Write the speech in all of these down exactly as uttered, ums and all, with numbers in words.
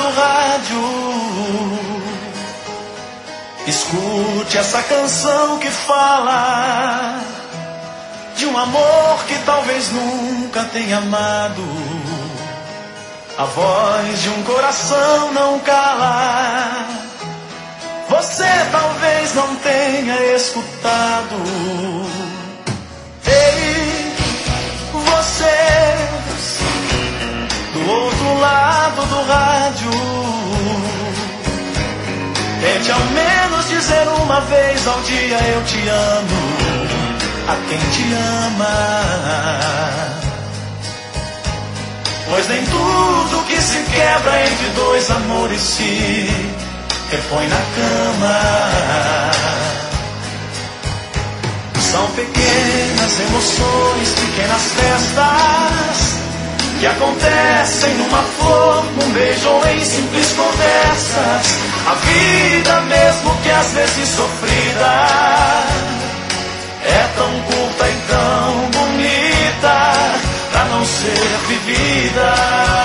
do rádio, escute essa canção que fala de um amor que talvez nunca tenha amado. A voz de um coração não cala, você talvez não tenha escutado. Ei, você do outro lado do rádio, tente ao menos dizer uma vez ao dia: eu te amo a quem te ama. Pois nem tudo que se quebra entre dois amores se repõe na cama. São pequenas emoções, pequenas festas que acontecem numa flor, num beijo ou em simples conversas. A vida, mesmo que às vezes sofrida, é tão curta e tão bonita pra não ser vivida.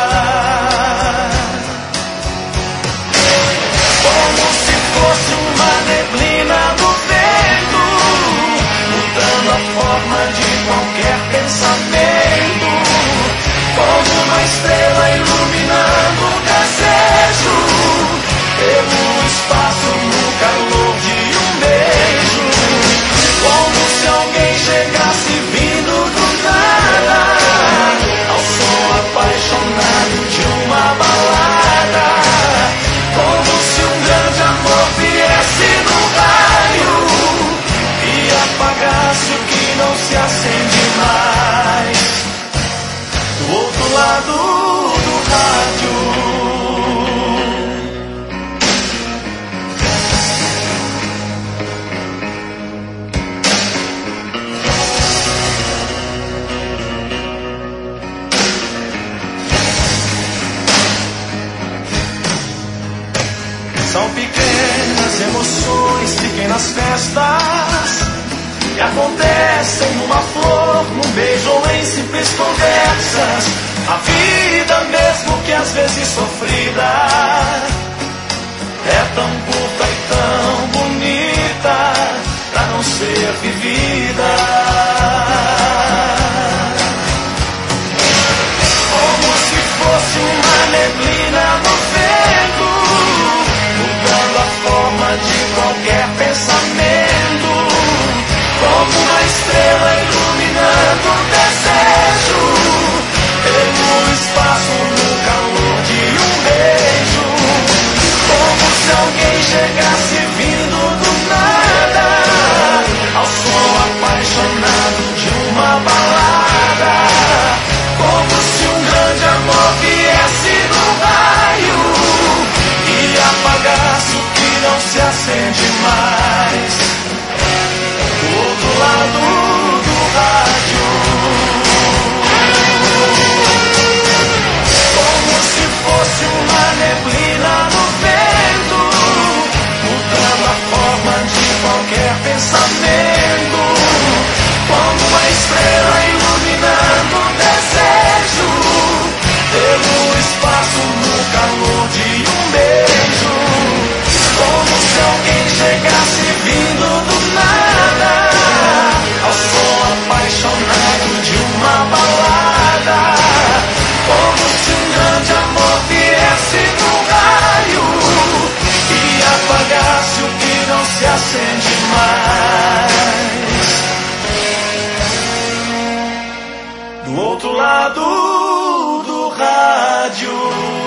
Como se fosse uma neblina no vento, mudando a forma de qualquer pensamento. Como uma estrela iluminando o desejo, pelo espaço no calor de um beijo. Como se alguém chegasse vindo do nada, ao som apaixonado de uma balada. Como se um grande amor viesse no raio e apagasse o que não se acende mais. Do outro lado do rádio, são pequenas emoções, pequenas festas que acontecem numa flor, num beijo ou em simples conversas. A vida, mesmo que às vezes sofrida, é tão curta e tão bonita pra não ser vivida. Como se fosse uma neblina no vento, mudando a forma de qualquer pensamento. Como uma estrela iluminando o desejo, pelo espaço no calor de um beijo. Como se alguém chegasse vindo do nada, ao som apaixonado de uma balada. Como se um grande amor viesse no raio e apagasse o que não se acende mais. Do outro lado do rádio, como se fosse uma neblina no vento, mudando a forma de qualquer pensamento. Como uma estrela iluminando o desejo, pelo espaço no calor de um beijo. Como se alguém chegasse vindo do nada, ao som apaixonado de uma balada. Como se um grande amor viesse no raio e apagasse o que não se acende mais. Do outro lado do rádio.